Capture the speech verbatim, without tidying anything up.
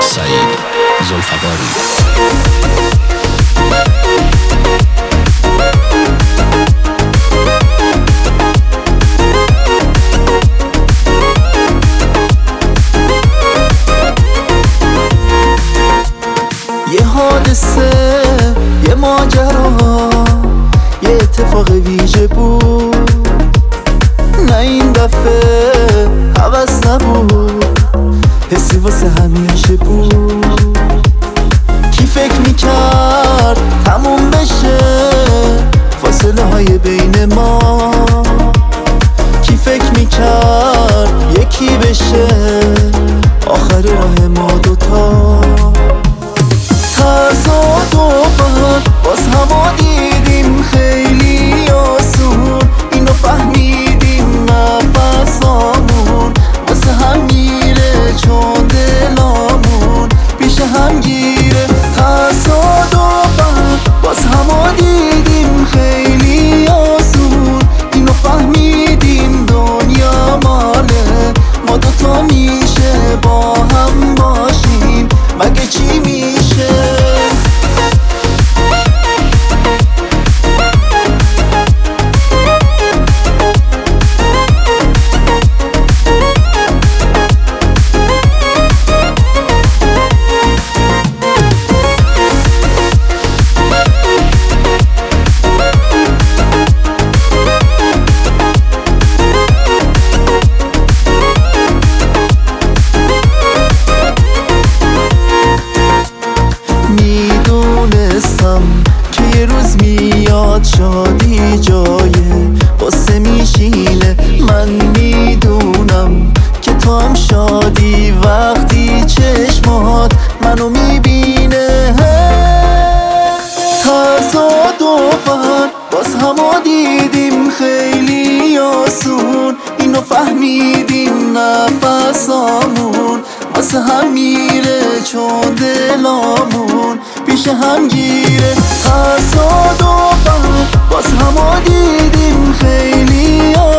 سعید ذوالفقاری. یه حادثه، یه ماجرا، یه اتفاق ویژه بود. نه این دفعه هوس نبود، حسی واسه همیشه بود. کی فکر میکرد تموم بشه فاصله های بین ما؟ کی فکر میکرد یکی بشه آخر راه ما دوتا؟ تصادفاً باز همو دیدیم خیلی آسون، اینو فهمیدیم نفسامون واسه هم میره چون دلامون پیش هم گیره. تصادفاً باز همو دیدیم خیلی آسون، اینو فهمیدیم دنیا ماله ما دوتا میشه با هم باشیم، مگه چی میشه؟ که یه روز میاد شادی جایه واسه میشینه. من میدونم که تو هم شادی وقتی چشمات منو میبینه. تصادفاً باز همو دیدیم خیلی آسون، اینو فهمیدیم نفسامون واسه هم میره چون دلامون پیش هم گیره. تصادفاً باز همو دیدیم خیلی آسون،